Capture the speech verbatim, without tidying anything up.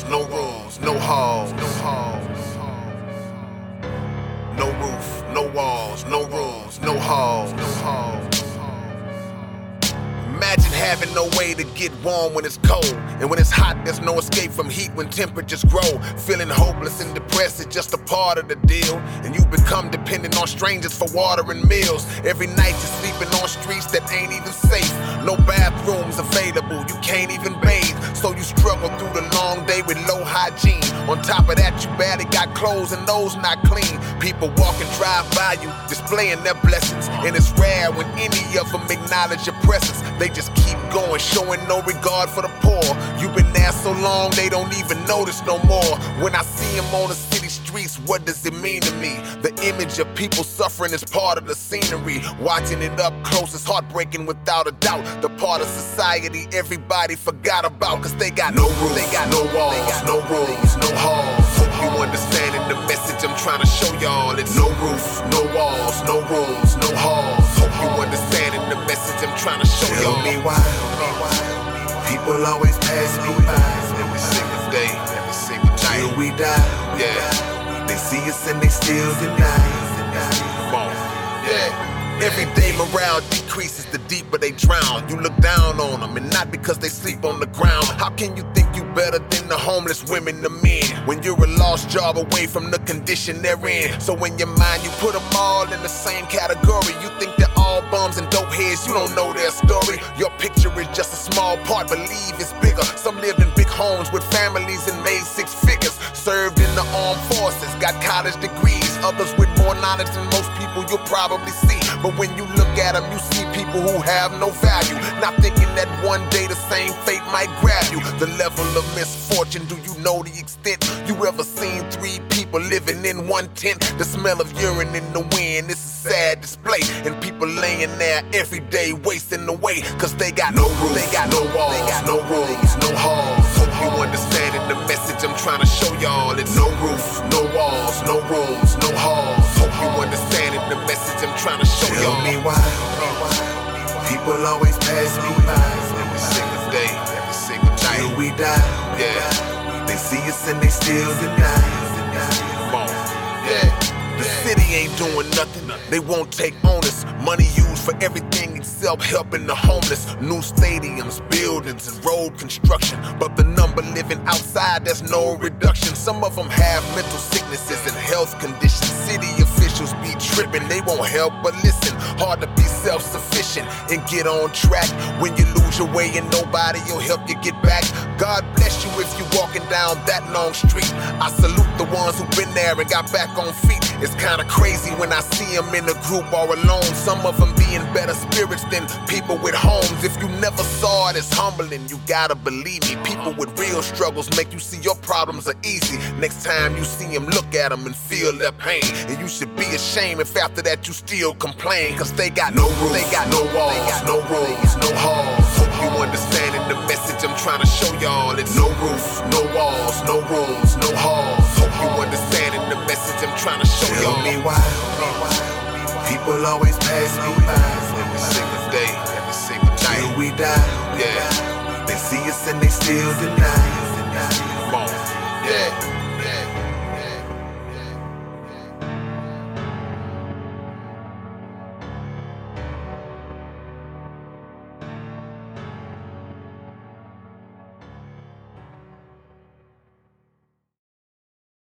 walls, no rules, no halls, no halls. No roof, no walls, no rules, no halls, no halls. Imagine having no way to get warm when it's cold. And when it's hot, there's no escape from heat when temperatures grow. Feeling hopeless and depressed is just a part of the deal. And you become dependent on strangers for water and meals. Every night you're sleeping on streets that ain't even safe. No bathrooms available, you can't even bathe. So you struggle through the long day with low hygiene. On top of that, you barely got clothes and those not clean. People walk and drive by you, displaying their blessings. And it's rare when any of them acknowledge your presence. They just keep going, showing no regard for the poor. You've been there so long, they don't even notice no more. When I see them on the city streets, what does it mean to me? The image of people suffering is part of the scenery. Watching it up close is heartbreaking without a doubt. The part of society everybody forgot about. Cause they got no rules, they got no walls, got no rules, no halls. Hope you understanding the message I'm trying to show y'all. It's no roof, no walls, no rules, no halls. Hope you understanding the message I'm trying to show y'all. Tell me why people always pass me by every single day, every single night. Till we die, yeah. They see us and they still deny. Come on, yeah. Every day morale decreases, the deeper they drown. You look down on them, and not because they sleep on the ground. How can you think you better than the homeless women, the men, when you're a lost job away from the condition they're in? So in your mind, you put them all in the same category. You think they're all bums and dope heads, you don't know their story. Your picture is just a small part, believe it's bigger. Some lived in big homes with families and made six figures. Served in the armed forces, got college degrees. Others with more knowledge than most people you'll probably see. But when you look at them, you see people who have no value. Not thinking that one day the same fate might grab you. The level of misfortune, do you know the extent? You ever seen three people living in one tent? The smell of urine in the wind, it's a sad display. And people laying there every day wasting away. Cause they got no rules, they got no walls, got no rules, no halls. Hope you understanding the message I'm trying to show y'all. It's no roof, no walls, no rooms, no halls. Hope you understanding the message I'm trying to show y'all. Tell me why people always pass me by every single day, every single night. Till we die, yeah. They see us and they still deny. Come on, yeah. The city ain't doing nothing, they won't take onus. Money used for everything except helping the homeless. New stadiums, buildings, and road construction. But the number living outside, there's no reduction. Some of them have mental sicknesses and health conditions. City officials be tripping, they won't help but listen. Hard to be self-sufficient and get on track when you lose your way and nobody will help you get back. God bless you if you're walking down that long street. I salute the ones who've been there and got back on feet. It's kinda crazy when I see them in a group or alone. Some of them be in better spirits than people with homes. If you never saw it, it's humbling. You gotta believe me. People with real struggles make you see your problems are easy. Next time you see them, look at them and feel their pain. And you should be ashamed if after that you still complain. Cause they got no rules, they got no walls, no rules, no halls. Hope you understanding the message I'm trying to show y'all. It's no roof, no walls, no rooms, no halls. Hope you understanding the message I'm trying to show y'all. Tell me why people always pass me by every single day, every single night. Till we die, yeah. They see us and they still deny.